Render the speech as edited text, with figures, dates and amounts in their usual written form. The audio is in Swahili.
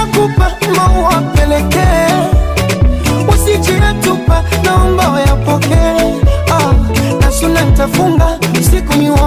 nakupa maua pelekee, usijitupa naomba uyapokee. Na suna nitafunga usiku ni